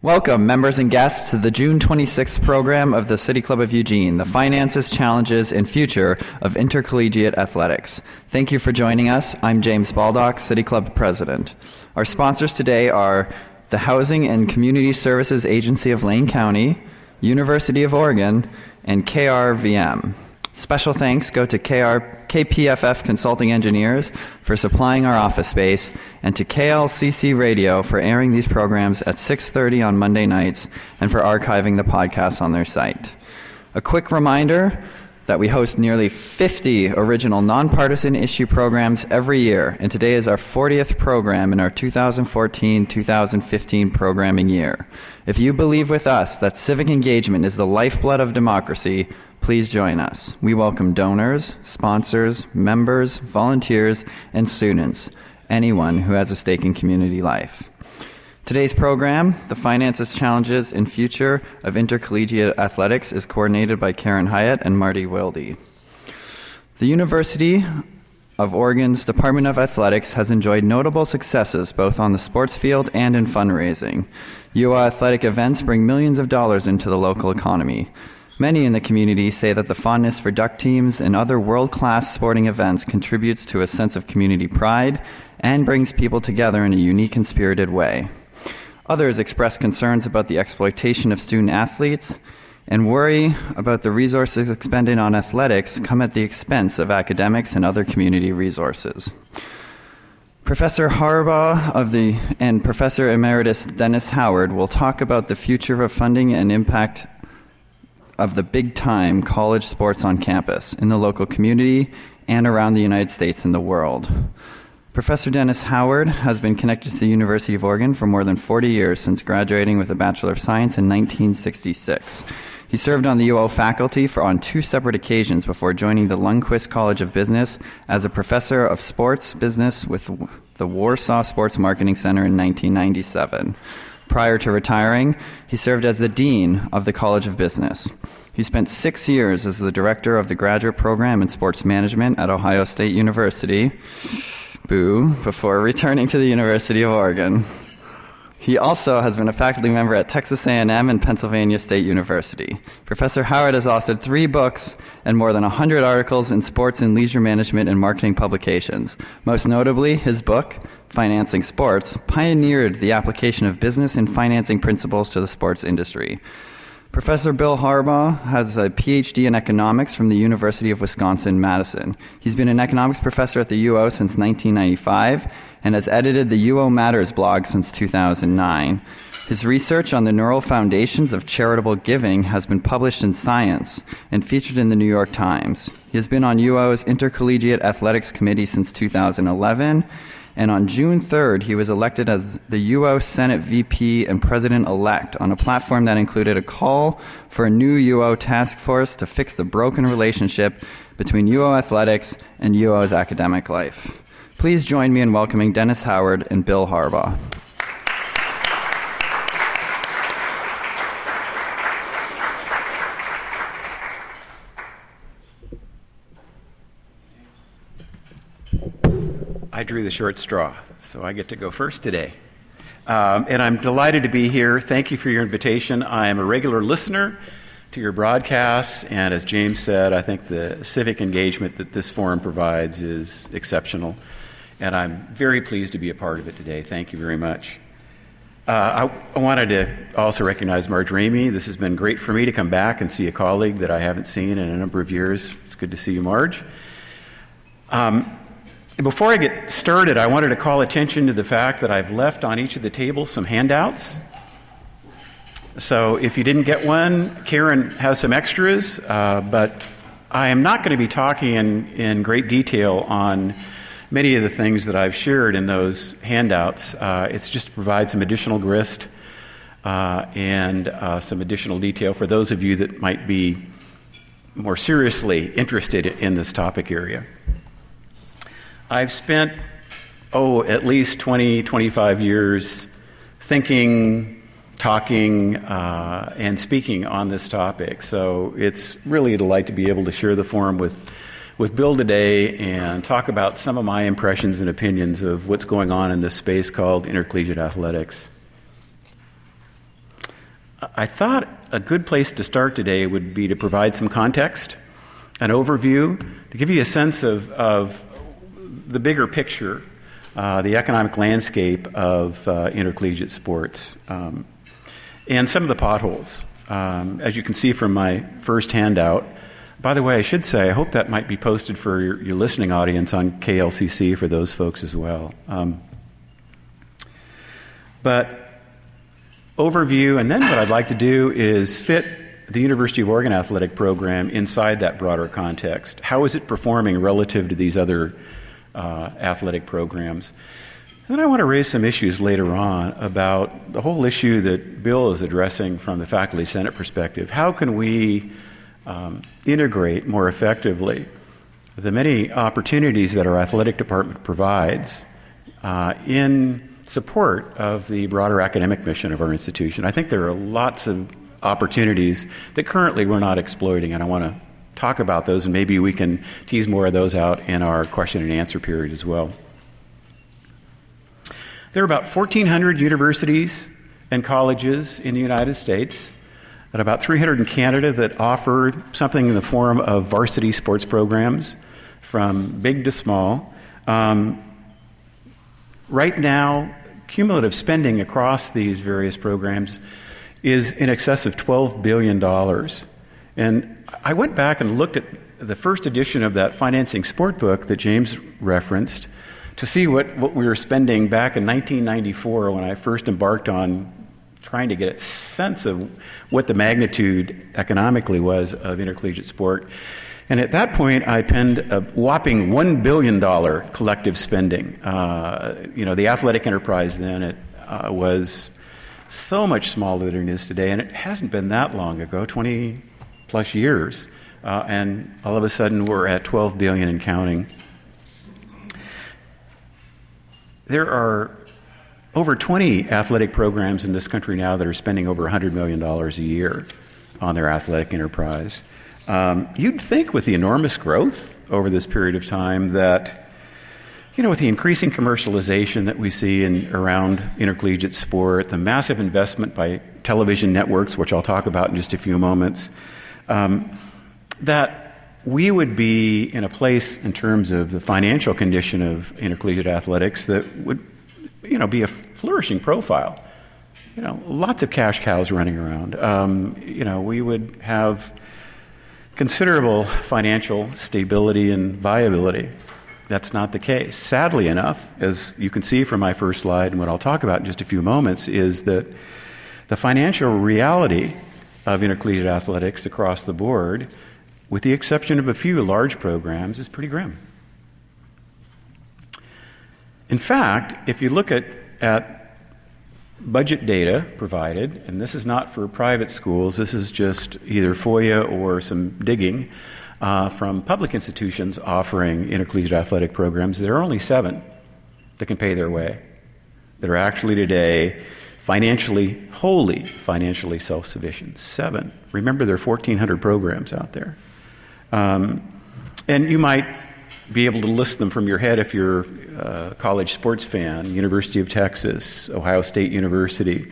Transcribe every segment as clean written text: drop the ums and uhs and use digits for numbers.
Welcome, members and guests, to the June 26th program of the City Club of Eugene, the Finances, Challenges, and Future of Intercollegiate Athletics. Thank you for joining us. I'm James Baldock, City Club President. Our sponsors today are the Housing and Community Services Agency of Lane County, University of Oregon, and KRVM. Special thanks go to KPFF Consulting Engineers for supplying our office space, and to KLCC Radio for airing these programs at 6:30 on Monday nights and for archiving the podcasts on their site. A quick reminder that we host nearly 50 original nonpartisan issue programs every year, and today is our 40th program in our 2014-2015 programming year. If you believe with us that civic engagement is the lifeblood of democracy, please join us. We welcome donors, sponsors, members, volunteers, and students, anyone who has a stake in community life. Today's program, The Finances, Challenges, and Future of Intercollegiate Athletics, is coordinated by Karen Hyatt and Marty Wilde. The University of Oregon's Department of Athletics has enjoyed notable successes both on the sports field and in fundraising. UO athletic events bring millions of dollars into the local economy. Many in the community say that the fondness for duck teams and other world-class sporting events contributes to a sense of community pride and brings people together in a unique and spirited way. Others express concerns about the exploitation of student athletes and worry about the resources expended on athletics come at the expense of academics and other community resources. Professor Harbaugh and Professor Emeritus Dennis Howard will talk about the future of funding and impact of the big-time college sports on campus, in the local community, and around the United States and the world. Professor Dennis Howard has been connected to the University of Oregon for more than 40 years since graduating with a Bachelor of Science in 1966. He served on the UO faculty on two separate occasions before joining the Lundquist College of Business as a professor of sports business with the Warsaw Sports Marketing Center in 1997. Prior to retiring, he served as the Dean of the College of Business. He spent 6 years as the director of the graduate program in sports management at Ohio State University, before returning to the University of Oregon. He also has been a faculty member at Texas A&M and Pennsylvania State University. Professor Howard has authored 3 books and more than 100 articles in sports and leisure management and marketing publications. Most notably, his book, Financing Sports, pioneered the application of business and financing principles to the sports industry. Professor Bill Harbaugh has a PhD in economics from the University of Wisconsin-Madison. He's been an economics professor at the UO since 1995 and has edited the UO Matters blog since 2009. His research on the neural foundations of charitable giving has been published in Science and featured in the New York Times. He has been on UO's Intercollegiate Athletics Committee since 2011, and on June 3rd, he was elected as the UO Senate VP and President-elect on a platform that included a call for a new UO task force to fix the broken relationship between UO athletics and UO's academic life. Please join me in welcoming Dennis Howard and Bill Harbaugh. I drew the short straw, so I get to go first today. And I'm delighted to be here. Thank you for your invitation. I am a regular listener to your broadcasts, and as James said, I think the civic engagement that this forum provides is exceptional, and I'm very pleased to be a part of it today. Thank you very much. I wanted to also recognize Marge Ramey. This has been great for me to come back and see a colleague that I haven't seen in a number of years. It's good to see you, Marge. Before I get started, I wanted to call attention to the fact that I've left on each of the tables some handouts. So if you didn't get one, Karen has some extras, but I am not going to be talking in great detail on many of the things that I've shared in those handouts. It's just to provide some additional grist and some additional detail for those of you that might be more seriously interested in this topic area. I've spent, at least 20, 25 years thinking, talking, and speaking on this topic. So it's really a delight to be able to share the forum with Bill today and talk about some of my impressions and opinions of what's going on in this space called intercollegiate athletics. I thought a good place to start today would be to provide some context, an overview, to give you a sense of the bigger picture, the economic landscape of intercollegiate sports, and some of the potholes. As you can see from my first handout, by the way, I should say, I hope that might be posted for your listening audience on KLCC for those folks as well. But overview, and then what I'd like to do is fit the University of Oregon athletic program inside that broader context. How is it performing relative to these other athletic programs? And then I want to raise some issues later on about the whole issue that Bill is addressing from the Faculty Senate perspective. How can we integrate more effectively the many opportunities that our athletic department provides in support of the broader academic mission of our institution? I think there are lots of opportunities that currently we're not exploiting, and I want to talk about those, and maybe we can tease more of those out in our question and answer period as well. There are about 1,400 universities and colleges in the United States, and about 300 in Canada that offer something in the form of varsity sports programs, from big to small. Right now, cumulative spending across these various programs is in excess of $12 billion. And I went back and looked at the first edition of that Financing Sport book that James referenced to see what we were spending back in 1994 when I first embarked on trying to get a sense of what the magnitude economically was of intercollegiate sport. And at that point, I penned a whopping $1 billion collective spending. The athletic enterprise then, it was so much smaller than it is today, and it hasn't been that long ago, 20 plus years. And all of a sudden, we're at $12 billion and counting. There are over 20 athletic programs in this country now that are spending over $100 million a year on their athletic enterprise. You'd think with the enormous growth over this period of time that, with the increasing commercialization that we see around intercollegiate sport, the massive investment by television networks, which I'll talk about in just a few moments, that we would be in a place in terms of the financial condition of intercollegiate athletics that would, be a flourishing profile. Lots of cash cows running around. We would have considerable financial stability and viability. That's not the case. Sadly enough, as you can see from my first slide and what I'll talk about in just a few moments, is that the financial reality of intercollegiate athletics across the board, with the exception of a few large programs, is pretty grim. In fact, if you look at budget data provided, and this is not for private schools, this is just either FOIA or some digging from public institutions offering intercollegiate athletic programs. There are only 7 that can pay their way, that are actually today wholly financially self-sufficient. 7. Remember, there are 1,400 programs out there. And you might be able to list them from your head if you're a college sports fan. University of Texas, Ohio State University,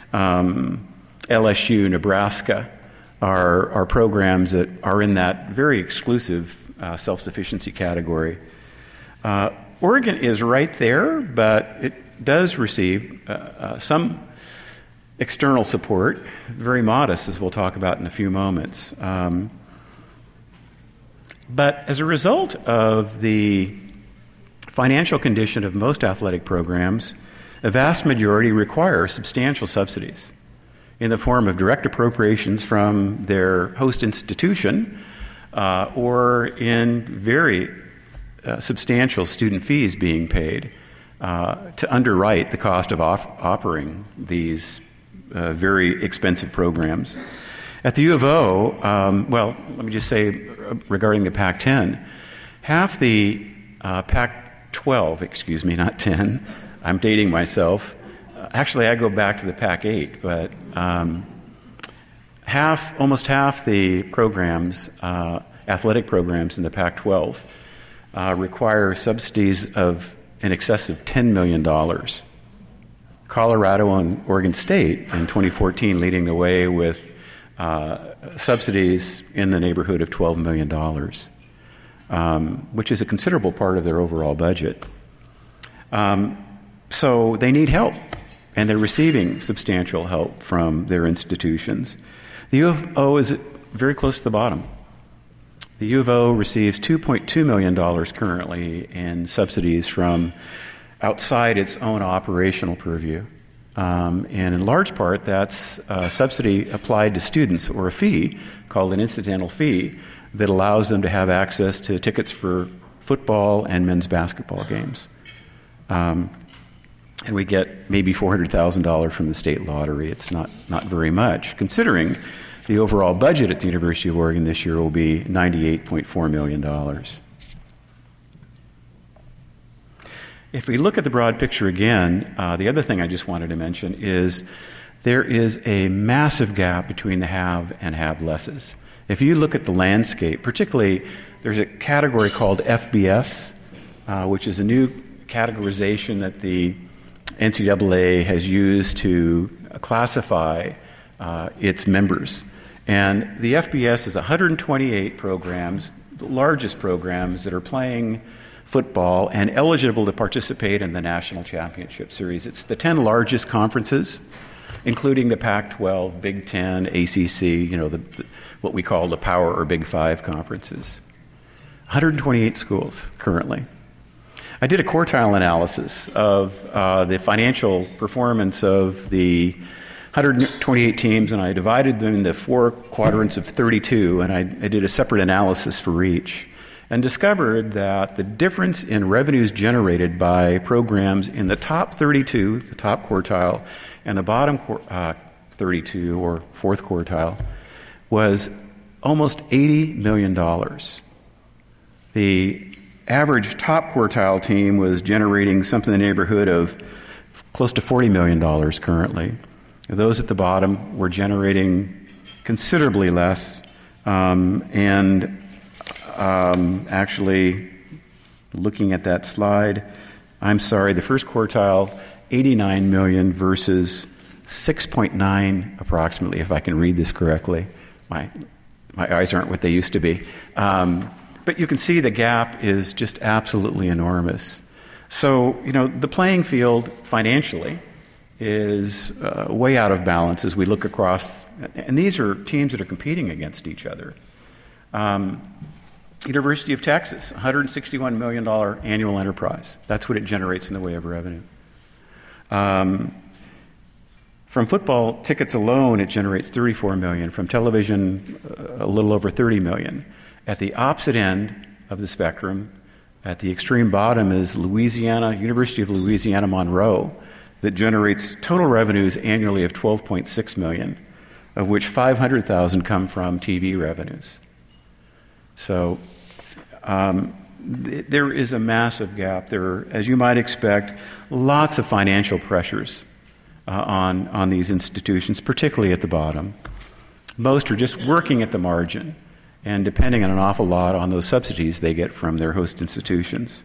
LSU, Nebraska are programs that are in that very exclusive self-sufficiency category. Oregon is right there, but it does receive some external support, very modest, as we'll talk about in a few moments. But as a result of the financial condition of most athletic programs, a vast majority require substantial subsidies in the form of direct appropriations from their host institution or in very substantial student fees being paid to underwrite the cost of operating these very expensive programs. At the U of O, let me just say regarding the Pac-10, half the Pac-12, not 10, I'm dating myself. Actually, I go back to the Pac-8, but almost half the programs, athletic programs in the Pac-12, require subsidies of in excess of $10 million. Colorado and Oregon State in 2014 leading the way with subsidies in the neighborhood of $12 million, which is a considerable part of their overall budget. So they need help, and they're receiving substantial help from their institutions. The U of O is very close to the bottom. The U of O receives $2.2 million currently in subsidies from outside its own operational purview. And in large part, that's a subsidy applied to students, or a fee called an incidental fee that allows them to have access to tickets for football and men's basketball games. And we get maybe $400,000 from the state lottery. It's not very much, considering the overall budget at the University of Oregon this year will be $98.4 million. If we look at the broad picture again, the other thing I just wanted to mention is there is a massive gap between the have and have-lesses. If you look at the landscape, particularly there's a category called FBS, which is a new categorization that the NCAA has used to classify its members. And the FBS is 128 programs, the largest programs that are playing football and eligible to participate in the National Championship Series. It's the 10 largest conferences, including the Pac-12, Big Ten, ACC, what we call the Power or Big Five conferences. 128 schools currently. I did a quartile analysis of the financial performance of the 128 teams, and I divided them into 4 quadrants of 32, and I did a separate analysis for each, and discovered that the difference in revenues generated by programs in the top 32, the top quartile, and the bottom 32, or fourth quartile, was almost $80 million. The average top quartile team was generating something in the neighborhood of close to $40 million currently. Those at the bottom were generating considerably less, actually, looking at that slide, I'm sorry, the first quartile, 89 million versus 6.9 approximately, if I can read this correctly. My eyes aren't what they used to be. But you can see the gap is just absolutely enormous. So, the playing field financially is way out of balance as we look across, and these are teams that are competing against each other. University of Texas, $161 million annual enterprise. That's what it generates in the way of revenue. From football tickets alone, it generates $34 million. From television, a little over $30 million. At the opposite end of the spectrum, at the extreme bottom, is University of Louisiana Monroe, that generates total revenues annually of $12.6 million, of which $500,000 come from TV revenues. So there is a massive gap. There are, as you might expect, lots of financial pressures on these institutions, particularly at the bottom. Most are just working at the margin and depending on an awful lot on those subsidies they get from their host institutions.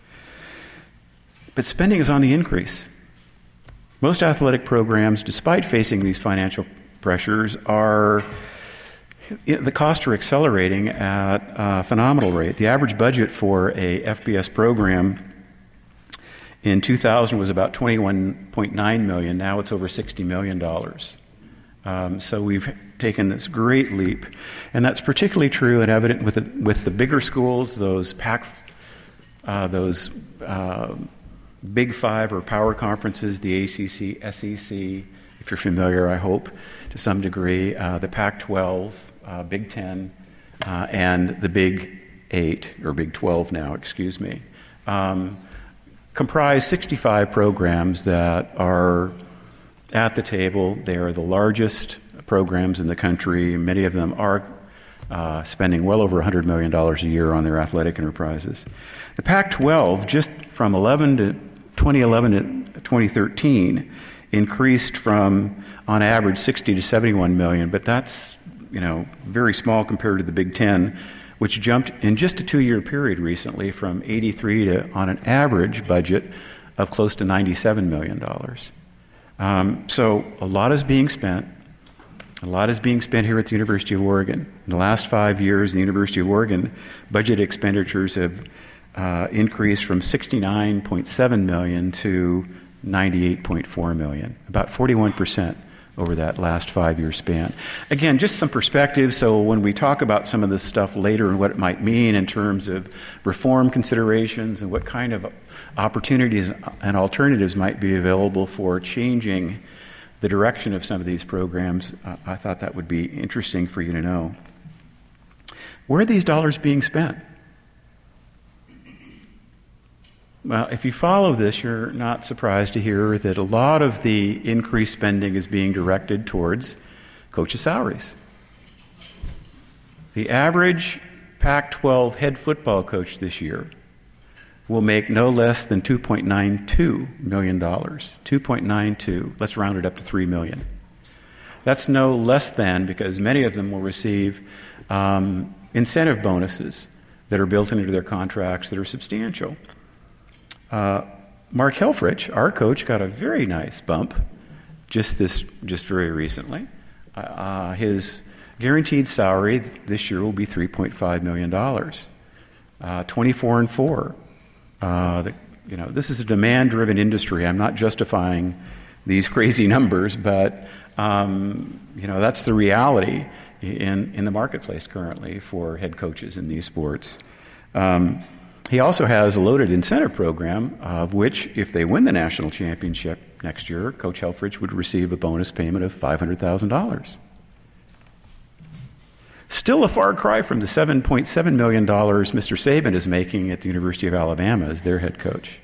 But spending is on the increase. Most athletic programs, despite facing these financial pressures, the costs are accelerating at a phenomenal rate. The average budget for a FBS program in 2000 was about $21.9 million. Now it's over $60 million. So we've taken this great leap. And that's particularly true and evident with the bigger schools, those Big Five or power conferences, the ACC, SEC, if you're familiar, I hope, to some degree, the Pac-12, Big Ten, and the Big 8, or Big 12 now, excuse me, comprise 65 programs that are at the table. They are the largest programs in the country. Many of them are spending well over $100 million a year on their athletic enterprises. The Pac-12, just from 2011 to 2013, increased from, on average, 60 to 71 million, but that's, very small compared to the Big Ten, which jumped in just a 2-year period recently from 83 to, on an average budget of close to $97 million. So a lot is being spent. A lot is being spent here at the University of Oregon. In the last 5 years, the University of Oregon budget expenditures have increased from $69.7 million to $98.4 million, about 41% over that last 5-year span. Again, just some perspective, so when we talk about some of this stuff later and what it might mean in terms of reform considerations and what kind of opportunities and alternatives might be available for changing the direction of some of these programs, I thought that would be interesting for you to know. Where are these dollars being spent? Well, if you follow this, you're not surprised to hear that a lot of the increased spending is being directed towards coaches' salaries. The average Pac-12 head football coach this year will make no less than $2.92 million. 2.92. Let's round it up to $3 million. That's no less than, because many of them will receive incentive bonuses that are built into their contracts that are substantial. Mark Helfrich, our coach, got a very nice bump just very recently. His guaranteed salary this year will be $3.5 million. 24-4. This is a demand-driven industry. I'm not justifying these crazy numbers, but that's the reality in the marketplace currently for head coaches in these sports. He also has a loaded incentive program, of which, if they win the national championship next year, Coach Helfrich would receive a bonus payment of $500,000. Still a far cry from the $7.7 million Mr. Saban is making at the University of Alabama as their head coach.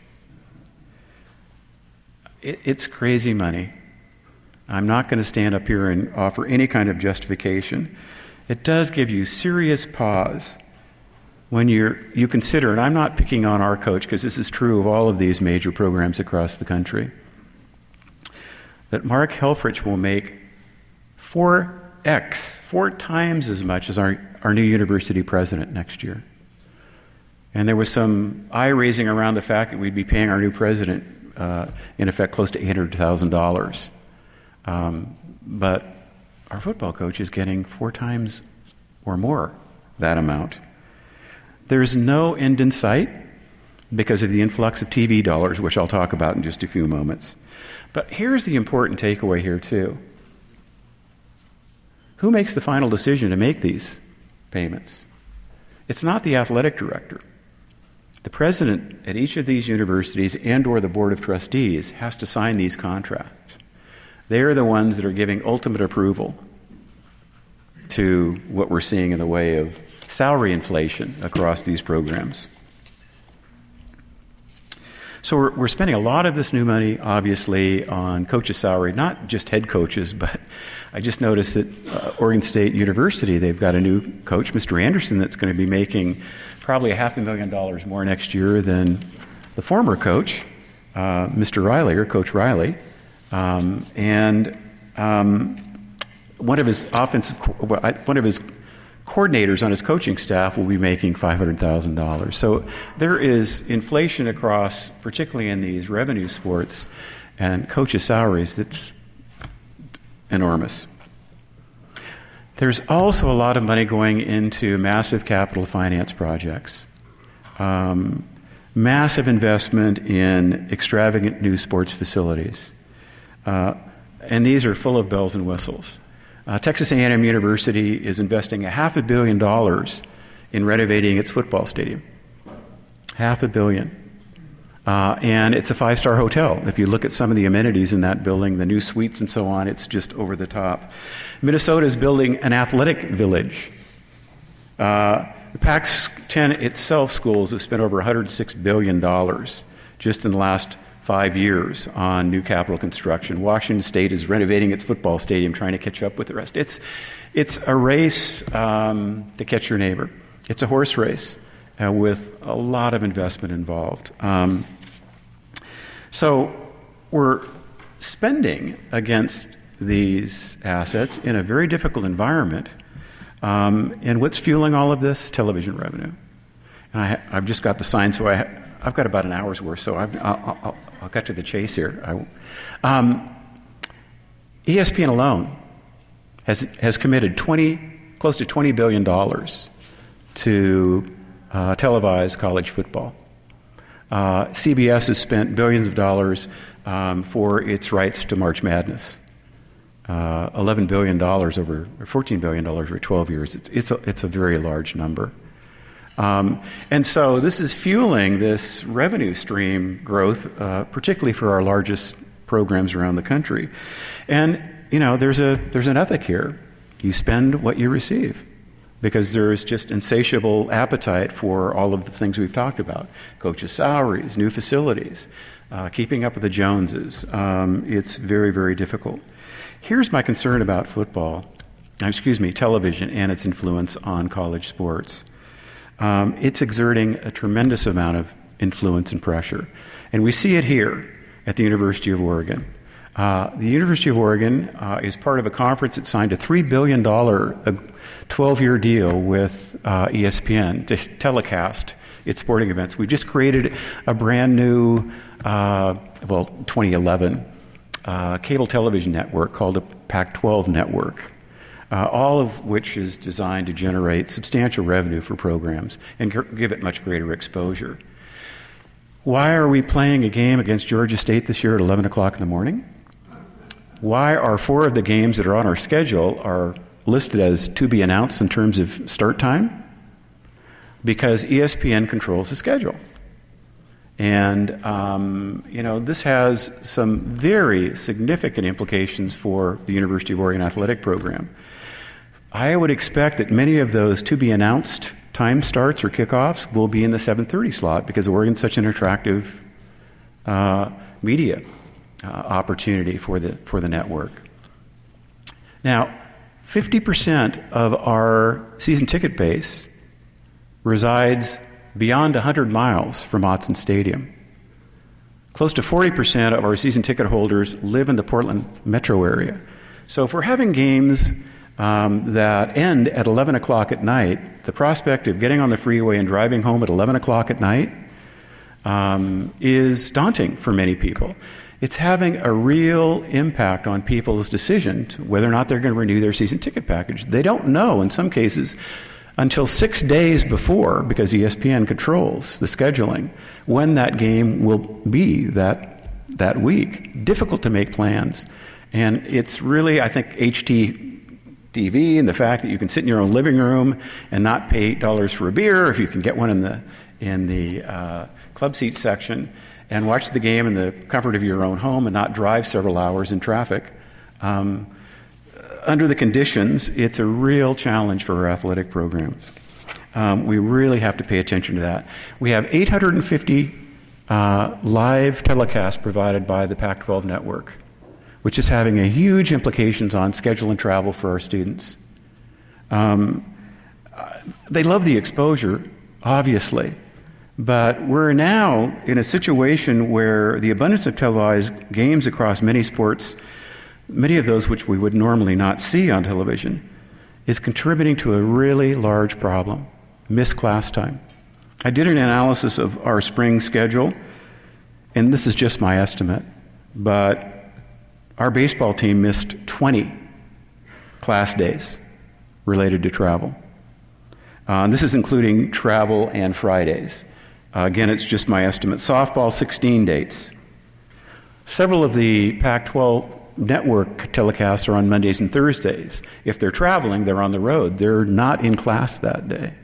It's crazy money. I'm not going to stand up here and offer any kind of justification. It does give you serious pause when you consider, and I'm not picking on our coach because this is true of all of these major programs across the country, that Mark Helfrich will make 4x, 4 times as much as our new university president next year. And there was some eye-raising around the fact that we'd be paying our new president, in effect, close to $800,000. But our football coach is getting 4 times or more that amount. There's no end in sight because of the influx of TV dollars, which I'll talk about in just a few moments. But here's the important takeaway here, too. Who makes the final decision to make these payments? It's not the athletic director. The president at each of these universities and/or the board of trustees has to sign these contracts. They are the ones that are giving ultimate approval to what we're seeing in the way of salary inflation across these programs. So we're spending a lot of this new money, obviously, on coaches' salary, not just head coaches, but I just noticed that Oregon State University, they've got a new coach, Mr. Anderson, that's going to be making probably $500,000 more next year than the former coach, Mr. Riley, or Coach Riley. One of his coordinators on his coaching staff will be making $500,000. So there is inflation across, particularly in these revenue sports and coaches' salaries, that's enormous. There's also a lot of money going into massive capital finance projects, massive investment in extravagant new sports facilities. And these are full of bells and whistles. Texas A&M University is investing $500 million in renovating its football stadium. $500 million. And it's a 5-star hotel. If you look at some of the amenities in that building, the new suites and so on, it's just over the top. Minnesota is building an athletic village. The Pac-10 itself schools have spent over $106 billion just in the last 5 years on new capital construction. Washington State is renovating its football stadium, trying to catch up with the rest. It's a race to catch your neighbor. It's a horse race with a lot of investment involved. So we're spending against these assets in a very difficult environment. And what's fueling all of this? Television revenue. And I've just got the sign, so I've got about an hour's worth, so I'll get to the chase here. ESPN alone has committed close to $20 billion to televise college football. CBS has spent billions of dollars for its rights to March Madness. $11 billion $14 billion over 12 years. It's a very large number. And so this is fueling this revenue stream growth, particularly for our largest programs around the country. And, there's an ethic here. You spend what you receive, because there is just insatiable appetite for all of the things we've talked about. Coaches' salaries, new facilities, keeping up with the Joneses. It's very, very difficult. Here's my concern about television and its influence on college sports. It's exerting a tremendous amount of influence and pressure. And we see it here at the University of Oregon. The University of Oregon is part of a conference that signed a $3 billion 12-year deal with ESPN to telecast its sporting events. We've just created a brand new, 2011, cable television network called the Pac-12 Network, all of which is designed to generate substantial revenue for programs and give it much greater exposure. Why are we playing a game against Georgia State this year at 11 o'clock in the morning? Why are 4 of the games that are on our schedule are listed as to be announced in terms of start time? Because ESPN controls the schedule. And, this has some very significant implications for the University of Oregon athletic program. I would expect that many of those to-be-announced time starts or kickoffs will be in the 7:30 slot, because Oregon's such an attractive media opportunity for the network. Now, 50% of our season ticket base resides beyond 100 miles from Autzen Stadium. Close to 40% of our season ticket holders live in the Portland metro area. So if we're having games that end at 11 o'clock at night, the prospect of getting on the freeway and driving home at 11 o'clock at night is daunting for many people. It's having a real impact on people's decision to whether or not they're going to renew their season ticket package. They don't know, in some cases, until 6 days before, because ESPN controls the scheduling, when that game will be that week. Difficult to make plans. And it's really, I think, HDTV and the fact that you can sit in your own living room and not pay $8 for a beer, if you can get one in the club seat section, and watch the game in the comfort of your own home and not drive several hours in traffic. Under the conditions, it's a real challenge for our athletic program. We really have to pay attention to that. We have 850 live telecasts provided by the Pac-12 network, which is having a huge implications on schedule and travel for our students. They love the exposure, obviously, but we're now in a situation where the abundance of televised games across many sports, many of those which we would normally not see on television, is contributing to a really large problem: missed class time. I did an analysis of our spring schedule, and this is just my estimate, but our baseball team missed 20 class days related to travel. This is including travel and Fridays. Again, it's just my estimate. Softball, 16 dates. Several of the Pac-12 network telecasts are on Mondays and Thursdays. If they're traveling, they're on the road. They're not in class that day.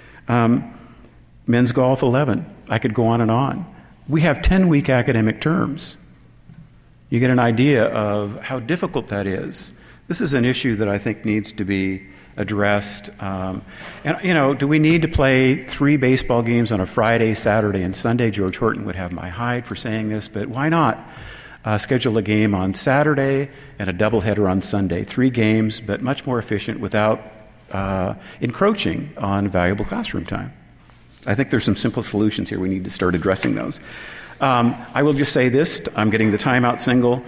Men's golf, 11. I could go on and on. We have 10-week academic terms. You get an idea of how difficult that is. This is an issue that I think needs to be addressed. Do we need to play 3 baseball games on a Friday, Saturday, and Sunday? George Horton would have my hide for saying this, but why not schedule a game on Saturday and a doubleheader on Sunday? 3 games, but much more efficient without encroaching on valuable classroom time. I think there's some simple solutions here. We need to start addressing those. I will just say this. I'm getting the timeout single.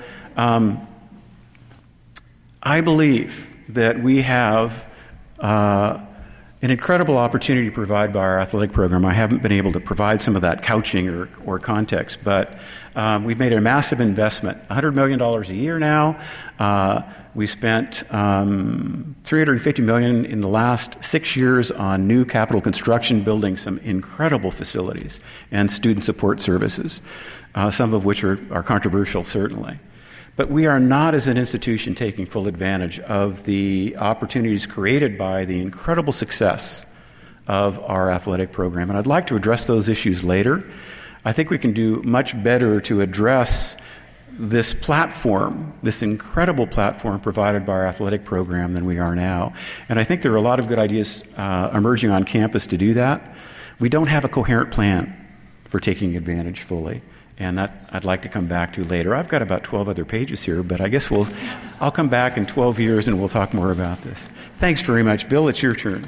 I believe that we have an incredible opportunity provided by our athletic program. I haven't been able to provide some of that couching or context, but we've made a massive investment, $100 million a year now. We spent $350 million in the last 6 years on new capital construction, building some incredible facilities and student support services, some of which are controversial, certainly. But we are not, as an institution, taking full advantage of the opportunities created by the incredible success of our athletic program. And I'd like to address those issues later. I think we can do much better to address this platform, this incredible platform provided by our athletic program than we are now. And I think there are a lot of good ideas emerging on campus to do that. We don't have a coherent plan for taking advantage fully. And that I'd like to come back to later. I've got about 12 other pages here, but I guess I'll come back in 12 years and we'll talk more about this. Thanks very much. Bill, it's your turn.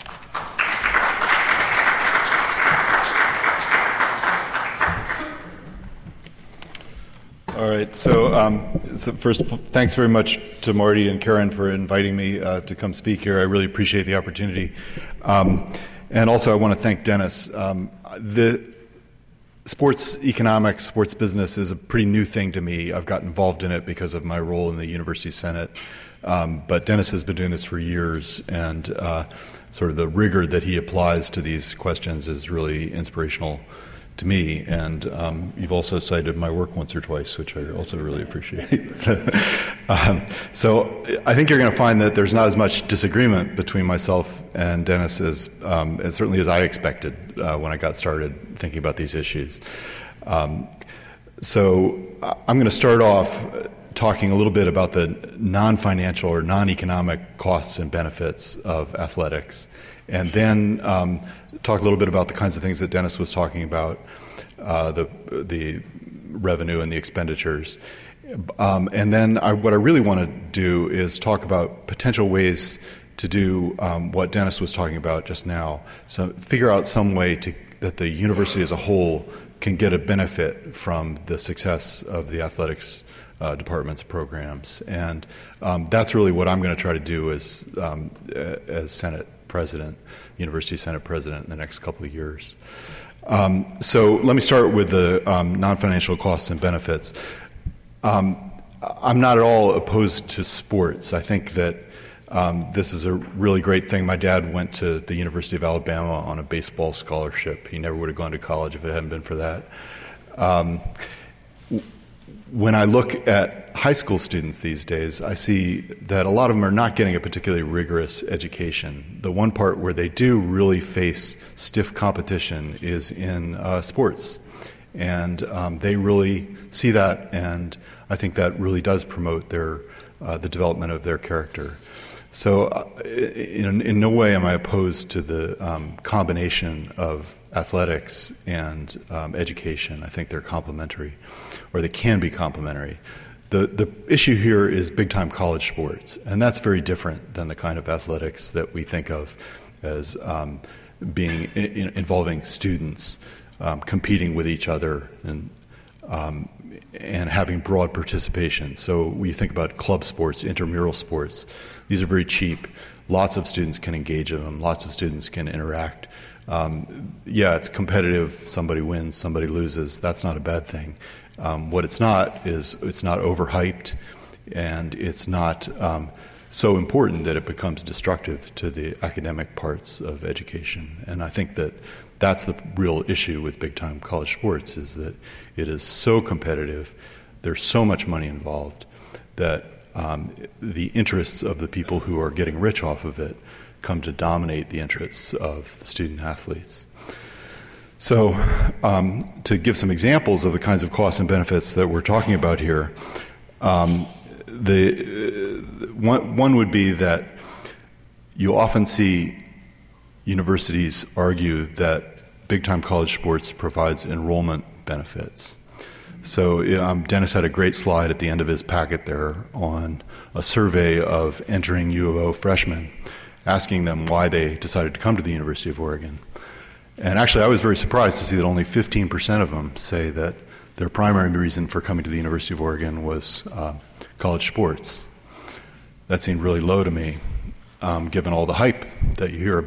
All right. So first, thanks very much to Marty and Karen for inviting me to come speak here. I really appreciate the opportunity. And also, I want to thank Dennis. The sports economics, sports business is a pretty new thing to me. I've got involved in it because of my role in the University Senate. But Dennis has been doing this for years, and sort of the rigor that he applies to these questions is really inspirational to me. And you've also cited my work once or twice, which I also really appreciate. So I think you're going to find that there's not as much disagreement between myself and Dennis as certainly as I expected when I got started thinking about these issues. So I'm going to start off talking a little bit about the non-financial or non-economic costs and benefits of athletics, and then talk a little bit about the kinds of things that Dennis was talking about, the revenue and the expenditures. And then what I really want to do is talk about potential ways to do what Dennis was talking about just now. So figure out some way that the university as a whole can get a benefit from the success of the athletics department's programs. And that's really what I'm going to try to do as Senate President, University Senate President in the next couple of years. So let me start with the non-financial costs and benefits. I'm not at all opposed to sports. I think that this is a really great thing. My dad went to the University of Alabama on a baseball scholarship. He never would have gone to college if it hadn't been for that. When I look at high school students these days, I see that a lot of them are not getting a particularly rigorous education. The one part where they do really face stiff competition is in sports. And they really see that, and I think that really does promote the development of their character. So in no way am I opposed to the combination of athletics and education. I think they're complementary, or they can be complementary. The issue here is big-time college sports, and that's very different than the kind of athletics that we think of as being involving students competing with each other and having broad participation. So when you think about club sports, intramural sports, these are very cheap. Lots of students can engage in them. Lots of students can interact. It's competitive. Somebody wins, somebody loses. That's not a bad thing. What it's not is it's not overhyped, and it's not so important that it becomes destructive to the academic parts of education. And I think that that's the real issue with big-time college sports, is that it is so competitive, there's so much money involved, that the interests of the people who are getting rich off of it come to dominate the interests of the student athletes. So to give some examples of the kinds of costs and benefits that we're talking about here, one would be that you often see universities argue that big-time college sports provides enrollment benefits. So Dennis had a great slide at the end of his packet there on a survey of entering U of O freshmen, asking them why they decided to come to the University of Oregon. And actually, I was very surprised to see that only 15% of them say that their primary reason for coming to the University of Oregon was college sports. That seemed really low to me, given all the hype that you hear about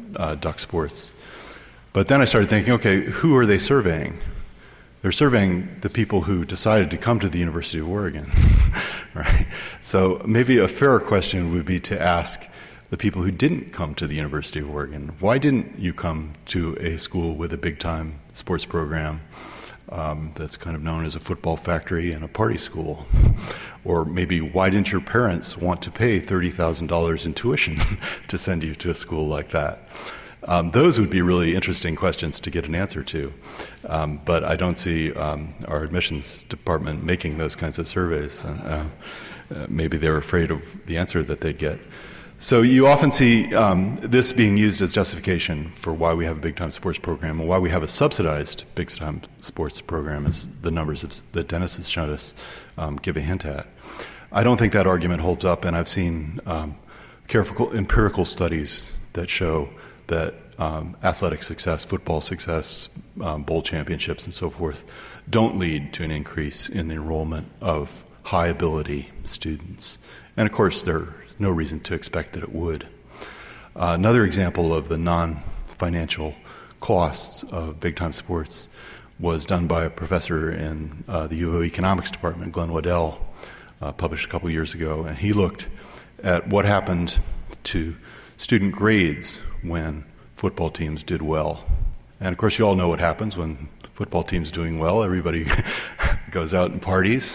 Duck sports. But then I started thinking, okay, who are they surveying? They're surveying the people who decided to come to the University of Oregon, right? So maybe a fairer question would be to ask the people who didn't come to the University of Oregon, why didn't you come to a school with a big-time sports program that's kind of known as a football factory and a party school? Or maybe why didn't your parents want to pay $30,000 in tuition to send you to a school like that? Those would be really interesting questions to get an answer to. But I don't see our admissions department making those kinds of surveys. Maybe they're afraid of the answer that they'd get. So you often see this being used as justification for why we have a big-time sports program and why we have a subsidized big-time sports program, as the numbers that Dennis has shown us give a hint at. I don't think that argument holds up, and I've seen careful empirical studies that show that athletic success, football success, bowl championships, and so forth, don't lead to an increase in the enrollment of high-ability students. And of course, there's no reason to expect that it would. Another example of the non-financial costs of big-time sports was done by a professor in the U of O economics department, Glenn Waddell, published a couple years ago, and he looked at what happened to student grades when football teams did well. And of course, you all know what happens when football team's doing well. Everybody goes out and parties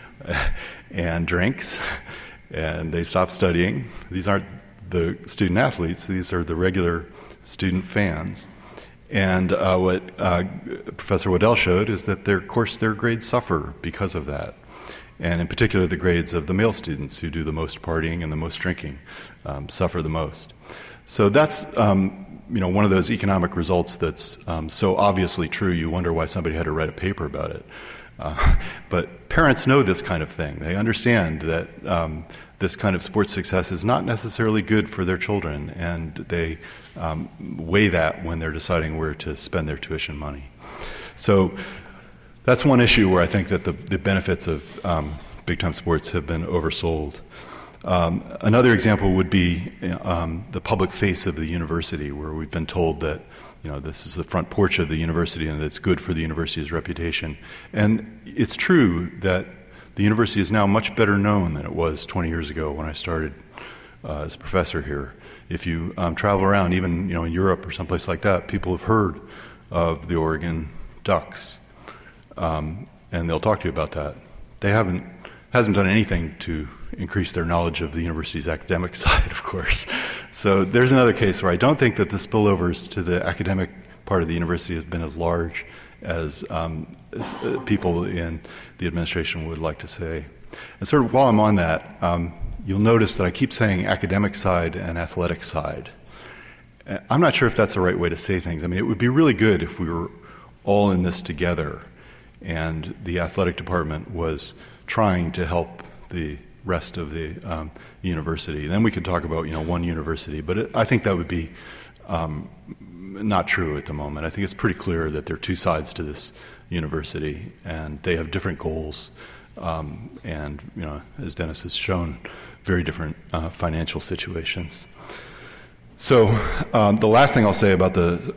and drinks, and they stop studying. These aren't the student athletes, these are the regular student fans. And what Professor Waddell showed is that their grades suffer because of that. And in particular, the grades of the male students who do the most partying and the most drinking suffer the most. So that's one of those economic results that's so obviously true you wonder why somebody had to write a paper about it. But parents know this kind of thing. They understand that this kind of sports success is not necessarily good for their children, and they weigh that when they're deciding where to spend their tuition money. So that's one issue where I think that the benefits of big-time sports have been oversold. Another example would be the public face of the university, where we've been told that this is the front porch of the university and it's good for the university's reputation. And it's true that the university is now much better known than it was 20 years ago when I started as a professor here. If you travel around, even in Europe or someplace like that, people have heard of the Oregon Ducks, and they'll talk to you about that. They hasn't done anything to increase their knowledge of the university's academic side, of course. So there's another case where I don't think that the spillovers to the academic part of the university has been as large as people in the administration would like to say. And sort of while I'm on that, you'll notice that I keep saying academic side and athletic side. I'm not sure if that's the right way to say things. I mean, it would be really good if we were all in this together and the athletic department was trying to help the rest of the university. Then we could talk about one university, but I think that would be not true at the moment. I think it's pretty clear that there are two sides to this university, and they have different goals, and as Dennis has shown, very different financial situations. So the last thing I'll say about the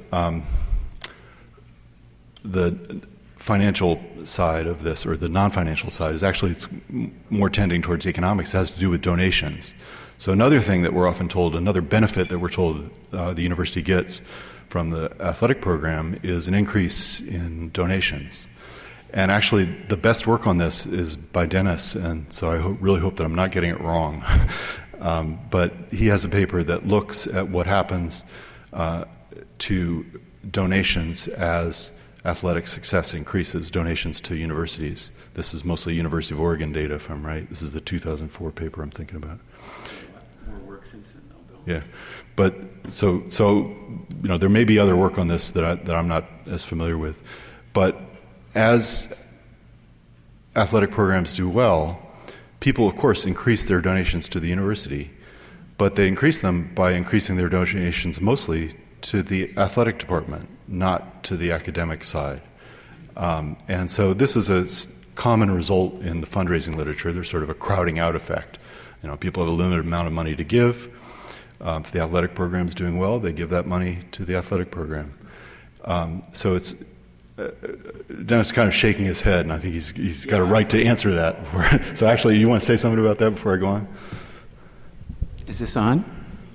financial side of this, or the non-financial side, is actually it's more tending towards economics. It has to do with donations. So another thing that we're often told, another benefit that we're told the university gets from the athletic program is an increase in donations. And actually, the best work on this is by Dennis, and so I really hope that I'm not getting it wrong. But he has a paper that looks at what happens to donations as athletic success increases, donations to universities. This is mostly University of Oregon data, if I'm right. This is the 2004 paper I'm thinking about. More work since then, though, Bill. Yeah, but so there may be other work on this that I'm not as familiar with, but as athletic programs do well, people, of course, increase their donations to the university, but they increase them by increasing their donations mostly to the athletic department, not to the academic side. And so this is a common result in the fundraising literature. There's sort of a crowding out effect. People have a limited amount of money to give. If the athletic program is doing well, they give that money to the athletic program. So it's Dennis is kind of shaking his head, and I think he's got a right to answer that. So actually, you want to say something about that before I go on? Is this on?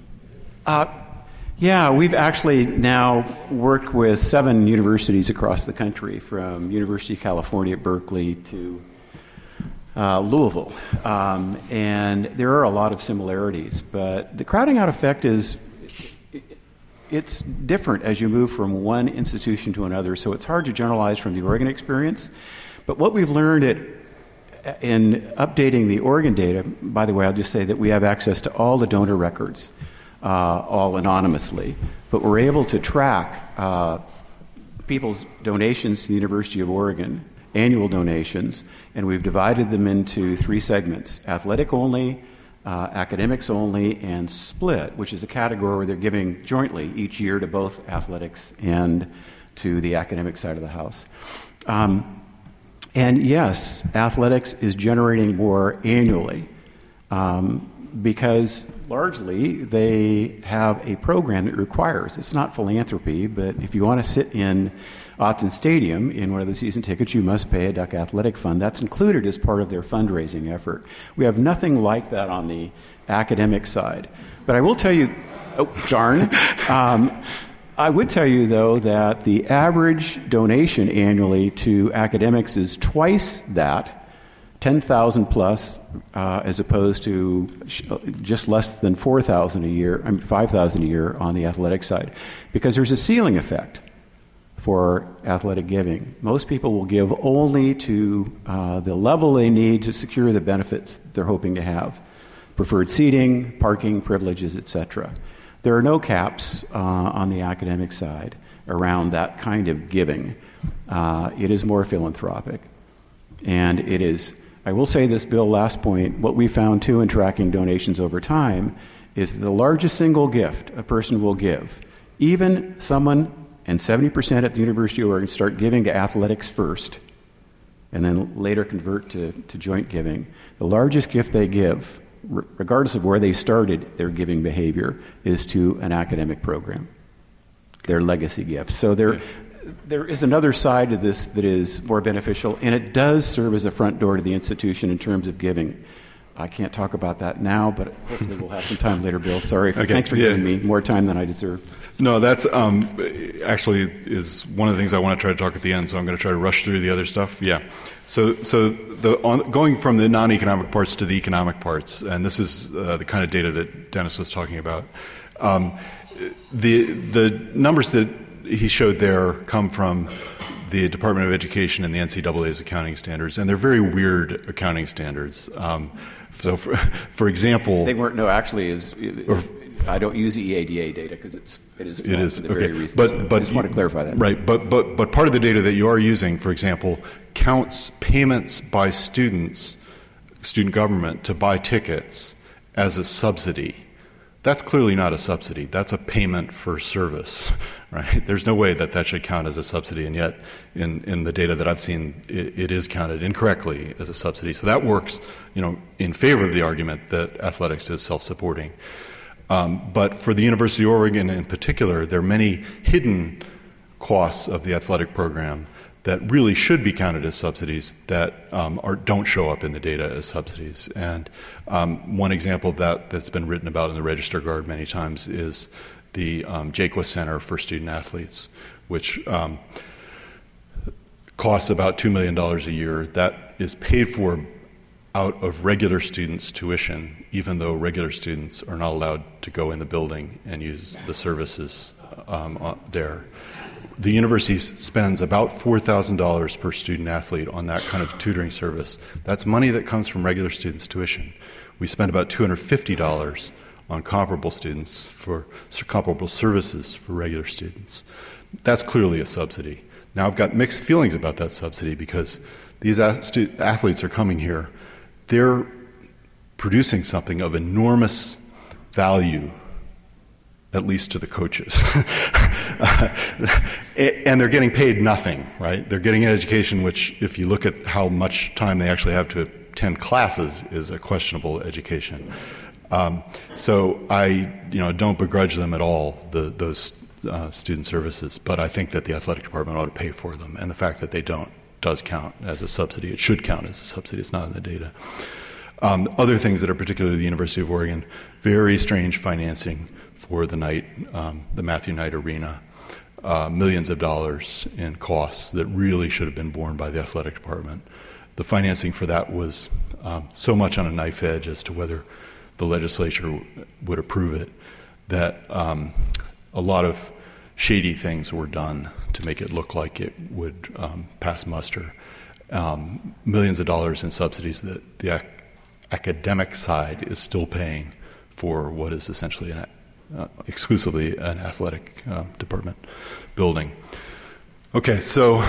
Yeah, we've actually now worked with 7 universities across the country, from University of California at Berkeley to Louisville. And there are a lot of similarities, but the crowding out effect it's different as you move from one institution to another, so it's hard to generalize from the Oregon experience. But what we've learned in updating the Oregon data, by the way, I'll just say that we have access to all the donor records, all anonymously, but we're able to track people's donations to the University of Oregon, annual donations, and we've divided them into 3 segments: athletic only, academics only, and split, which is a category where they're giving jointly each year to both athletics and to the academic side of the house. And yes, athletics is generating more annually because largely they have a program that requires, it's not philanthropy, but if you want to sit in Autzen Stadium in one of the season tickets, you must pay a Duck Athletic Fund. That's included as part of their fundraising effort. We have nothing like that on the academic side. But I will tell you, I would tell you, though, that the average donation annually to academics is twice that, 10,000 plus, as opposed to just less than 4,000 a year, 5,000 a year on the athletic side, because there's a ceiling effect for athletic giving. Most people will give only to the level they need to secure the benefits they're hoping to have: preferred seating, parking, privileges, etc. There are no caps on the academic side around that kind of giving. It is more philanthropic. And it is, I will say this, Bill, last point, what we found too in tracking donations over time is the largest single gift a person will give, even someone, and 70% at the University of Oregon start giving to athletics first and then later convert to joint giving. The largest gift they give, regardless of where they started their giving behavior, is to an academic program, their legacy gift. So there is another side to this that is more beneficial, and it does serve as a front door to the institution in terms of giving. I can't talk about that now, but hopefully we'll have some time later, Bill. Sorry. Okay. Thanks for giving me more time than I deserve. No, that's actually is one of the things I want to try to talk at the end, so I'm going to try to rush through the other stuff. Yeah. So going from the non-economic parts to the economic parts, and this is the kind of data that Dennis was talking about. The numbers that he showed there come from the Department of Education and the NCAA's accounting standards, and they're very weird accounting standards. So, for example, they weren't. No, actually, I don't use EADA data because it is for the very reason. But I just want to clarify that. Right. But part of the data that you are using, for example, counts payments by students, student government, to buy tickets as a subsidy. That's clearly not a subsidy. That's a payment for service, right? There's no way that should count as a subsidy, and yet in the data that I've seen, it is counted incorrectly as a subsidy. So that works, in favor of the argument that athletics is self-supporting. But for the University of Oregon in particular, there are many hidden costs of the athletic program that really should be counted as subsidies that don't show up in the data as subsidies. And one example of that's been written about in the Register Guard many times is the Jaquith Center for Student Athletes, which costs about $2 million a year. That is paid for out of regular students' tuition, even though regular students are not allowed to go in the building and use the services there. The university spends about $4,000 per student athlete on that kind of tutoring service. That's money that comes from regular students' tuition. We spend about $250 on comparable students for comparable services for regular students. That's clearly a subsidy. Now, I've got mixed feelings about that subsidy because these athletes are coming here. They're producing something of enormous value, at least to the coaches. And they're getting paid nothing, right? They're getting an education which, if you look at how much time they actually have to attend classes, is a questionable education. So I don't begrudge them at all those student services, but I think that the athletic department ought to pay for them, and the fact that they don't does count as a subsidy. It should count as a subsidy. It's not in the data. Other things that are particular to the University of Oregon, very strange financing for the Knight, the Matthew Knight Arena, millions of dollars in costs that really should have been borne by the athletic department. The financing for that was so much on a knife edge as to whether the legislature would approve it that a lot of shady things were done to make it look like it would pass muster. Millions of dollars in subsidies that the academic side is still paying for what is essentially exclusively an athletic department building. Okay, so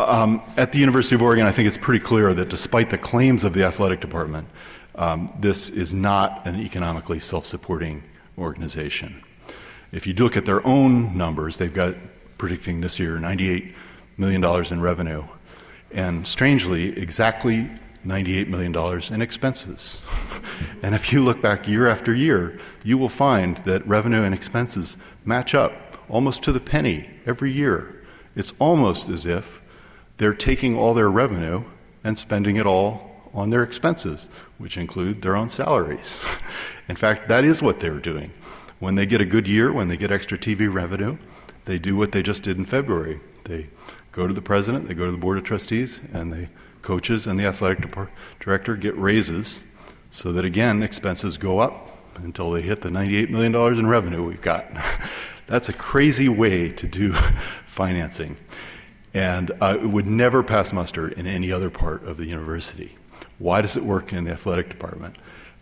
at the University of Oregon, I think it's pretty clear that despite the claims of the athletic department, this is not an economically self-supporting organization. If you look at their own numbers, they've got predicting this year $98 million in revenue, and strangely, exactly $98 million in expenses. And if you look back year after year, you will find that revenue and expenses match up almost to the penny every year. It's almost as if they're taking all their revenue and spending it all on their expenses, which include their own salaries. In fact, that is what they're doing. When they get a good year, when they get extra TV revenue, they do what they just did in February. They go to the president, they go to the board of trustees, and the coaches and the athletic director get raises so that, again, expenses go up until they hit the $98 million in revenue we've got. That's a crazy way to do financing. And it would never pass muster in any other part of the university. Why does it work in the athletic department?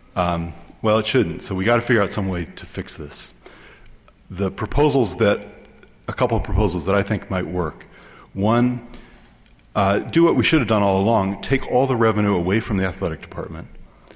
Well, it shouldn't. So we got to figure out some way to fix this. A couple of proposals that I think might work. One, do what we should have done all along, take all the revenue away from the athletic department,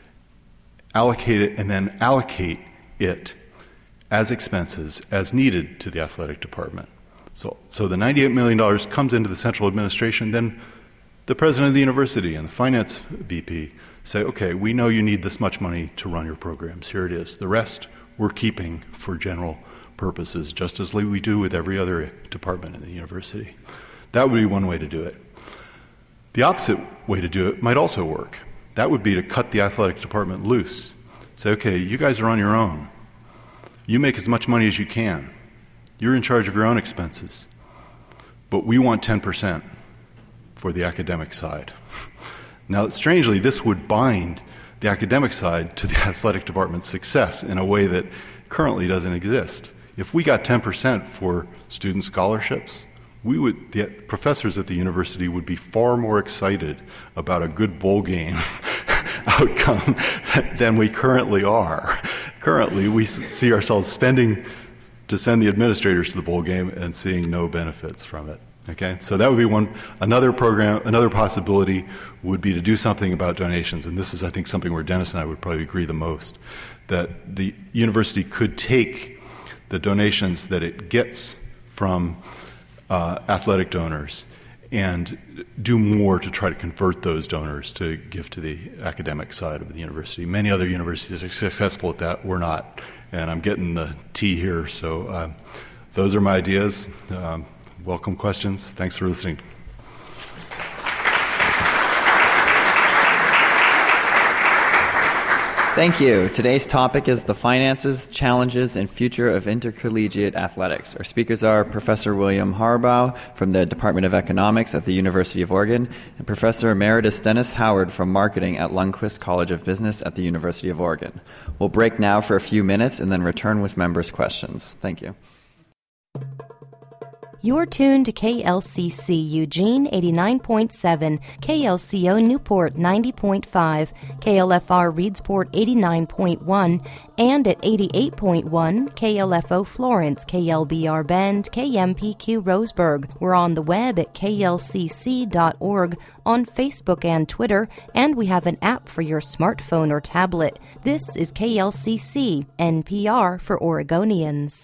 allocate it, and then allocate it as expenses as needed to the athletic department. So the $98 million comes into the central administration, then the president of the university and the finance VP say, okay, we know you need this much money to run your programs. Here it is. The rest we're keeping for general purposes, just as we do with every other department in the university. That would be one way to do it. The opposite way to do it might also work. That would be to cut the athletic department loose. Say, okay, you guys are on your own. You make as much money as you can. You're in charge of your own expenses. But we want 10% for the academic side. Now, strangely, this would bind the academic side to the athletic department's success in a way that currently doesn't exist. If we got 10% for student scholarships, the professors at the university would be far more excited about a good bowl game outcome than we currently are. Currently, we see ourselves spending to send the administrators to the bowl game and seeing no benefits from it. Okay, so that would be another program. Another possibility would be to do something about donations, and this is, I think, something where Dennis and I would probably agree the most, that the university could take the donations that it gets from athletic donors and do more to try to convert those donors to give to the academic side of the university. Many other universities are successful at that. We're not, and I'm getting the tea here, so those are my ideas. Welcome questions. Thanks for listening. Thank you. Today's topic is the finances, challenges, and future of intercollegiate athletics. Our speakers are Professor William Harbaugh from the Department of Economics at the University of Oregon and Professor Emeritus Dennis Howard from Marketing at Lundquist College of Business at the University of Oregon. We'll break now for a few minutes and then return with members' questions. Thank you. You're tuned to KLCC Eugene 89.7, KLCO Newport 90.5, KLFR Reedsport 89.1, and at 88.1, KLFO Florence, KLBR Bend, KMPQ Roseburg. We're on the web at klcc.org, on Facebook and Twitter, and we have an app for your smartphone or tablet. This is KLCC, NPR for Oregonians.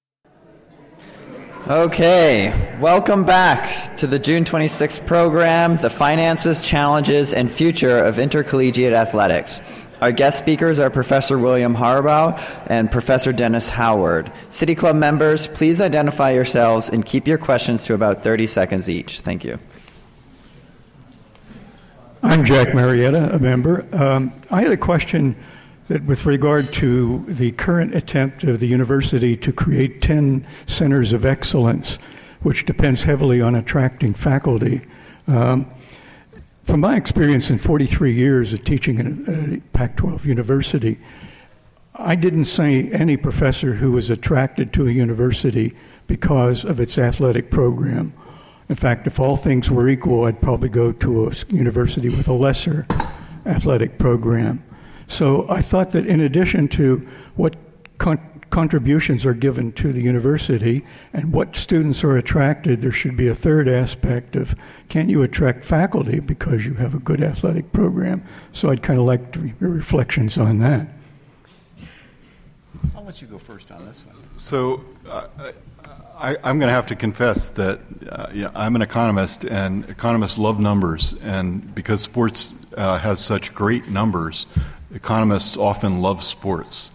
Okay, welcome back to the June 26th program, The Finances, Challenges, and Future of Intercollegiate Athletics. Our guest speakers are Professor William Harbaugh and Professor Dennis Howard. City Club members, please identify yourselves and keep your questions to about 30 seconds each. Thank you. I'm Jack Marietta, a member. I had a question that with regard to the current attempt of the university to create 10 centers of excellence, which depends heavily on attracting faculty. From my experience in 43 years of teaching at a Pac-12 university, I didn't see any professor who was attracted to a university because of its athletic program. In fact, if all things were equal, I'd probably go to a university with a lesser athletic program. So I thought that in addition to what contributions are given to the university and what students are attracted, there should be a third aspect of, can you attract faculty because you have a good athletic program? So I'd kind of like your reflections on that. I'll let you go first on this one. So I'm going to have to confess that I'm an economist, and economists love numbers, and because sports has such great numbers, economists often love sports.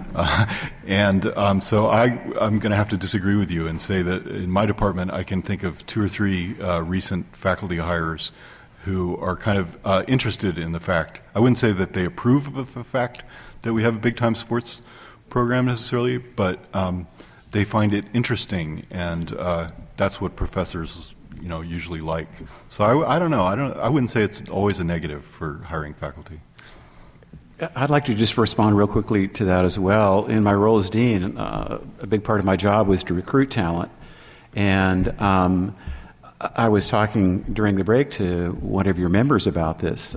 So I'm going to have to disagree with you and say that in my department I can think of 2 or 3 recent faculty hires who are kind of interested in the fact. I wouldn't say that they approve of the fact that we have a big-time sports program necessarily, but they find it interesting, and that's what professors usually like. So I don't know. I wouldn't say it's always a negative for hiring faculty. I'd like to just respond real quickly to that as well. In my role as dean, a big part of my job was to recruit talent. And I was talking during the break to one of your members about this.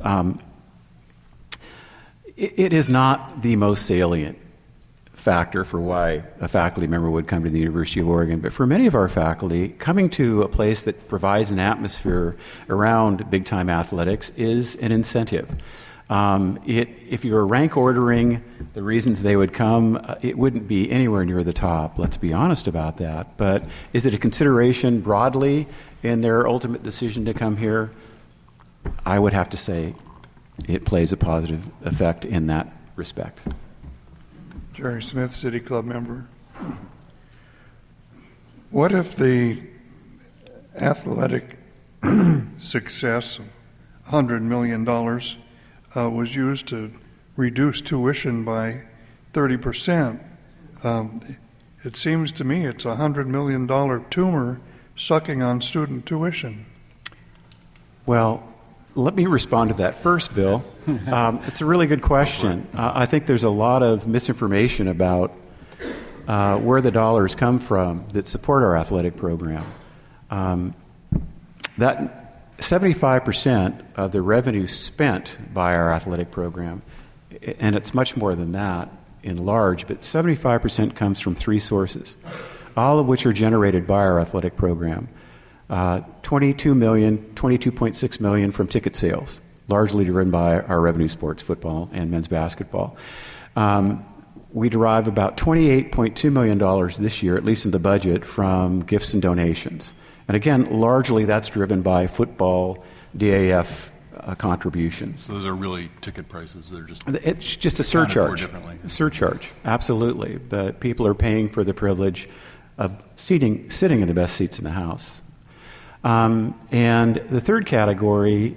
It is not the most salient factor for why a faculty member would come to the University of Oregon. But for many of our faculty, coming to a place that provides an atmosphere around big-time athletics is an incentive. If you were rank ordering the reasons they would come, it wouldn't be anywhere near the top. Let's be honest about that. But is it a consideration broadly in their ultimate decision to come here? I would have to say it plays a positive effect in that respect. Jerry Smith, City Club member. What if the athletic success of $100 million was used to reduce tuition by 30%? It seems to me it's a $100 million tumor sucking on student tuition. Well, let me respond to that first, Bill. It's a really good question. I think there's a lot of misinformation about where the dollars come from that support our athletic program. That 75% of the revenue spent by our athletic program, and it's much more than that in large, but 75% comes from 3 sources, all of which are generated by our athletic program. $22.6 million from ticket sales, largely driven by our revenue sports, football and men's basketball. We derive about $28.2 million this year, at least in the budget, from gifts and donations. And again, largely that's driven by football DAF contributions. So those are really ticket prices. It's just a surcharge. A surcharge, absolutely. But people are paying for the privilege of sitting in the best seats in the house. And the third category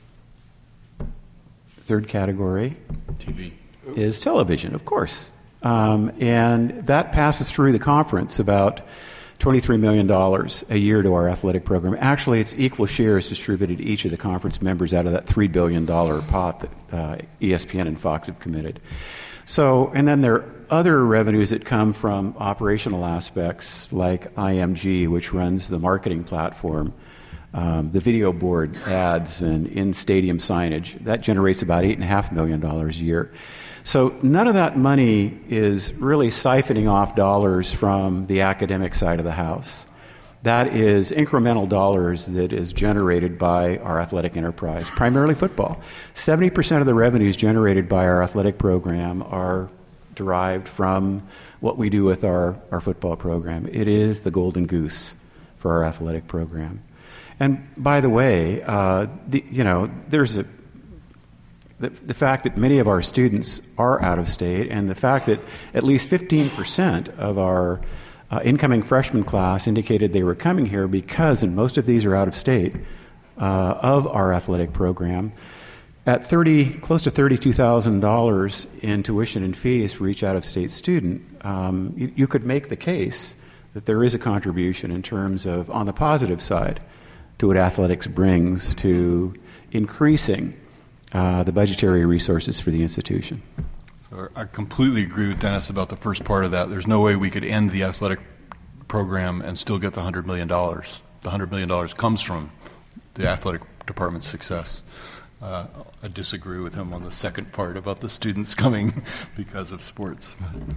TV is television, of course. And that passes through the conference about $23 million a year to our athletic program. Actually, it's equal shares distributed to each of the conference members out of that $3 billion pot that ESPN and Fox have committed. So, and then there are other revenues that come from operational aspects like IMG, which runs the marketing platform, the video board ads and in-stadium signage. That generates about $8.5 million a year. So none of that money is really siphoning off dollars from the academic side of the house. That is incremental dollars that is generated by our athletic enterprise, primarily football. 70% of the revenues generated by our athletic program are derived from what we do with our football program. It is the golden goose for our athletic program. And by the way, the fact that many of our students are out of state, and the fact that at least 15% of our incoming freshman class indicated they were coming here because, and most of these are out of state, of our athletic program. At close to $32,000 in tuition and fees for each out-of-state student, you could make the case that there is a contribution in terms of, on the positive side, to what athletics brings to increasing the budgetary resources for the institution. So I completely agree with Dennis about the first part of that. There's no way we could end the athletic program and still get the $100 million. The $100 million comes from the athletic department's success. I disagree with him on the second part about the students coming because of sports.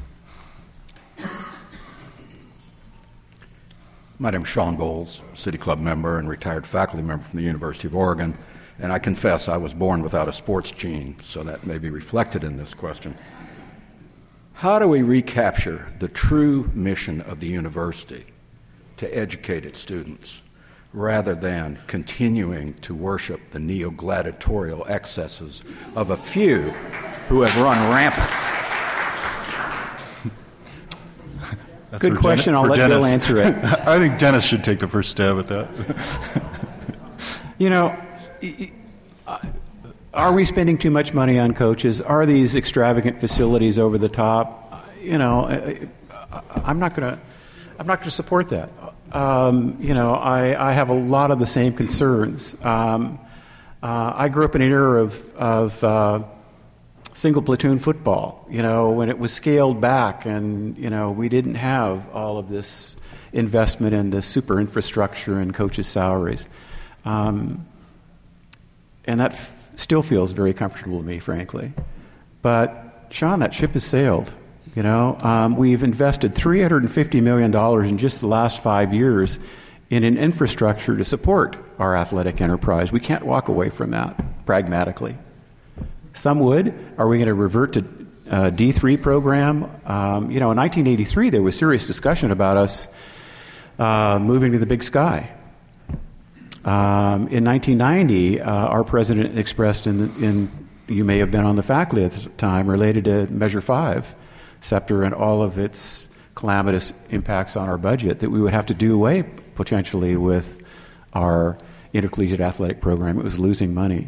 My name is Sean Bowles, City Club member and retired faculty member from the University of Oregon. And I confess I was born without a sports gene, so that may be reflected in this question. How do we recapture the true mission of the university to educate its students, rather than continuing to worship the neo-gladiatorial excesses of a few who have run rampant? Good question. I'll let Dennis. Bill answer it. I think Dennis should take the first stab at that. You know, are we spending too much money on coaches? Are these extravagant facilities over the top? You know, I'm not going to support that. You know, I have a lot of the same concerns. I grew up in an era of single platoon football, you know, when it was scaled back and, you know, we didn't have all of this investment in the super infrastructure and coaches' salaries. And that still feels very comfortable to me, frankly. But, Sean, that ship has sailed. You know, we've invested $350 million in just the last 5 years in an infrastructure to support our athletic enterprise. We can't walk away from that pragmatically. Some would. Are we going to revert to D3 program? You know, in 1983, there was serious discussion about us moving to the Big Sky. In 1990, our president expressed you may have been on the faculty at the time, related to Measure 5, SEPTA and all of its calamitous impacts on our budget, that we would have to do away potentially with our intercollegiate athletic program. It was losing money.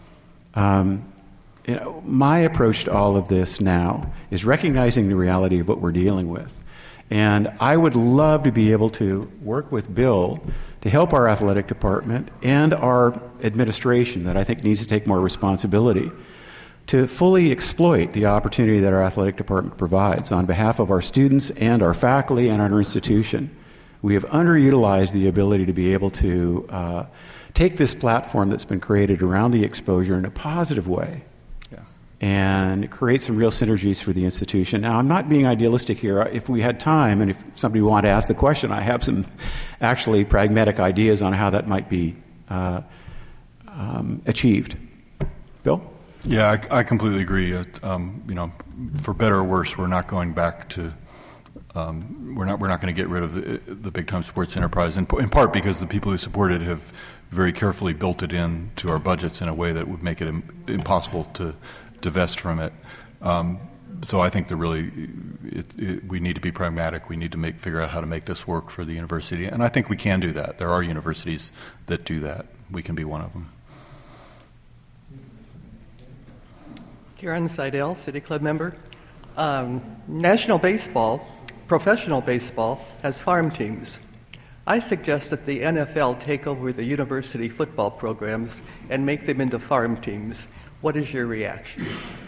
You know, my approach to all of this now is recognizing the reality of what we're dealing with. And I would love to be able to work with Bill to help our athletic department and our administration, that I think needs to take more responsibility, to fully exploit the opportunity that our athletic department provides on behalf of our students and our faculty and our institution. We have underutilized the ability to be able to take this platform that's been created around the exposure in a positive way and create some real synergies for the institution. Now, I'm not being idealistic here. If we had time and if somebody wanted to ask the question, I have some actually pragmatic ideas on how that might be achieved. Bill? Yeah, I completely agree. You know, for better or worse, we're not going back to. We're not going to get rid of the big time sports enterprise, in part because the people who support it have very carefully built it into our budgets in a way that would make it impossible to divest from it. So I think that really we need to be pragmatic. We need to figure out how to make this work for the university, and I think we can do that. There are universities that do that. We can be one of them. Karen Seidel, City Club member. National baseball, professional baseball, has farm teams. I suggest that the NFL take over the university football programs and make them into farm teams. What is your reaction?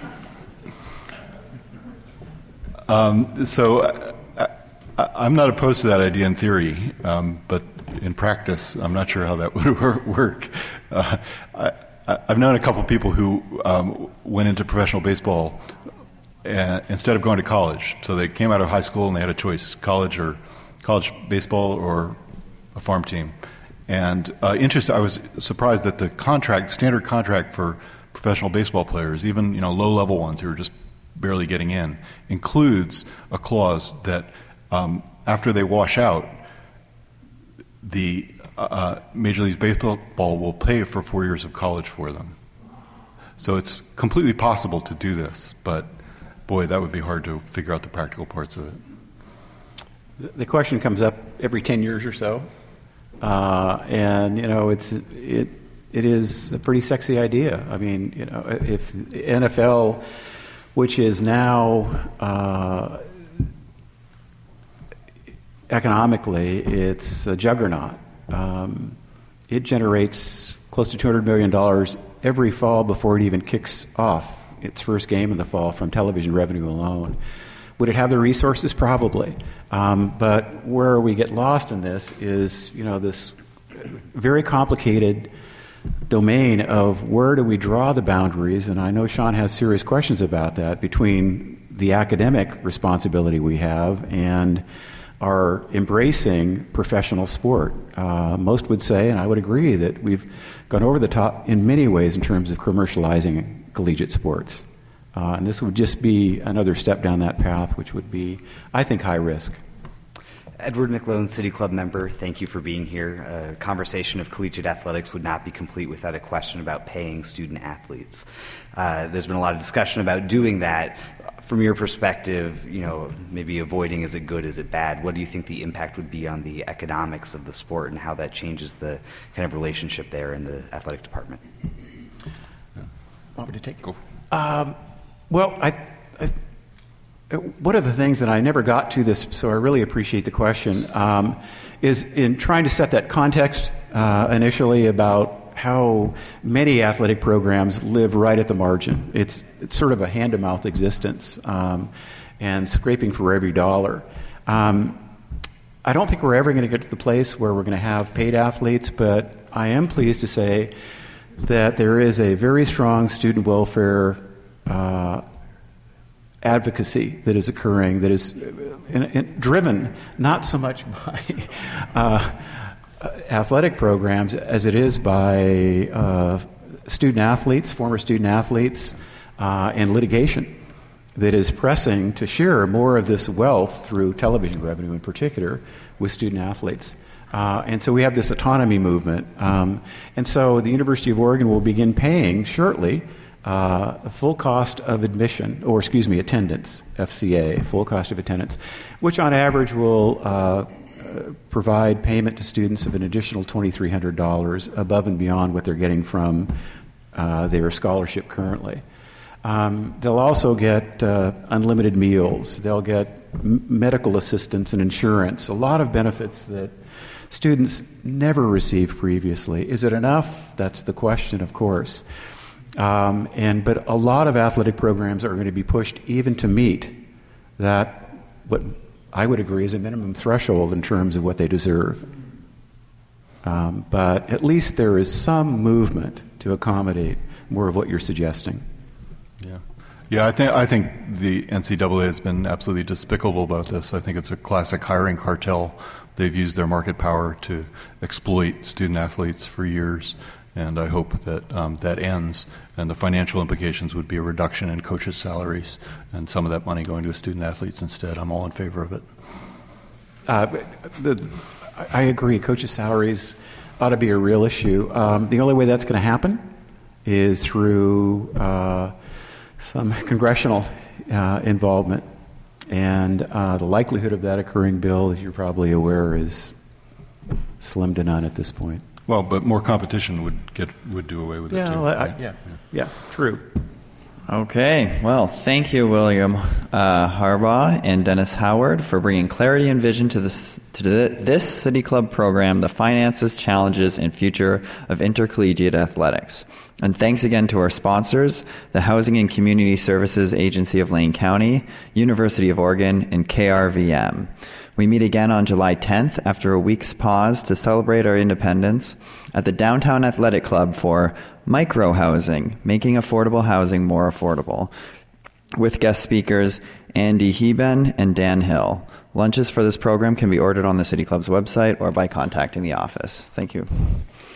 So I'm not opposed to that idea in theory, but in practice, I'm not sure how that would work. I've known a couple of people who went into professional baseball instead of going to college. So they came out of high school and they had a choice, college baseball or a farm team. And I was surprised that the standard contract for professional baseball players, even low-level ones who are just barely getting in, includes a clause that after they wash out, the Major League Baseball will pay for 4 years of college for them. So it's completely possible to do this, but boy, that would be hard to figure out the practical parts of it. The question comes up every 10 years or so, and it is a pretty sexy idea. I mean, if the NFL, which is now economically, it's a juggernaut. It generates close to $200 million every fall before it even kicks off its first game in the fall from television revenue alone. Would it have the resources? Probably. But where we get lost in this is, this very complicated domain of where do we draw the boundaries, and I know Sean has serious questions about that, between the academic responsibility we have and our embracing professional sport. Most would say, and I would agree, that we've gone over the top in many ways in terms of commercializing collegiate sports. And this would just be another step down that path, which would be, I think, high risk. Edward McLone, City Club member, thank you for being here. A conversation of collegiate athletics would not be complete without a question about paying student athletes. There's been a lot of discussion about doing that. From your perspective, maybe avoiding, is it good, is it bad? What do you think the impact would be on the economics of the sport and how that changes the kind of relationship there in the athletic department? Want me to take? Go. Well, one of the things that I never got to this, so I really appreciate the question, is in trying to set that context initially about how many athletic programs live right at the margin. It's sort of a hand-to-mouth existence and scraping for every dollar. I don't think we're ever going to get to the place where we're going to have paid athletes, but I am pleased to say that there is a very strong student welfare advocacy that is occurring, that is driven not so much by athletic programs as it is by student athletes, former student athletes, and litigation that is pressing to share more of this wealth through television revenue in particular with student athletes. And so we have this autonomy movement. And so the University of Oregon will begin paying shortly a full cost of admission, or attendance, FCA, full cost of attendance, which on average will provide payment to students of an additional $2,300 above and beyond what they're getting from their scholarship currently. They'll also get unlimited meals. They'll get medical assistance and insurance, a lot of benefits that students never received previously. Is it enough? That's the question, of course. But a lot of athletic programs are going to be pushed even to meet that, what I would agree is a minimum threshold in terms of what they deserve. But at least there is some movement to accommodate more of what you're suggesting. Yeah, I think the NCAA has been absolutely despicable about this. I think it's a classic hiring cartel. They've used their market power to exploit student athletes for years, and I hope that that ends. And the financial implications would be a reduction in coaches' salaries and some of that money going to student athletes instead. I'm all in favor of it. I agree. Coaches' salaries ought to be a real issue. The only way that's going to happen is through some congressional involvement. And the likelihood of that occurring, Bill, as you're probably aware, is slim to none at this point. Well, but more competition would do away with it too. Yeah, true. Okay, well, thank you, William Harbaugh and Dennis Howard, for bringing clarity and vision to this City Club program, the finances, challenges, and future of intercollegiate athletics. And thanks again to our sponsors, the Housing and Community Services Agency of Lane County, University of Oregon, and KRVM. We meet again on July 10th after a week's pause to celebrate our independence at the Downtown Athletic Club for Micro-Housing, Making Affordable Housing More Affordable, with guest speakers Andy Heben and Dan Hill. Lunches for this program can be ordered on the City Club's website or by contacting the office. Thank you.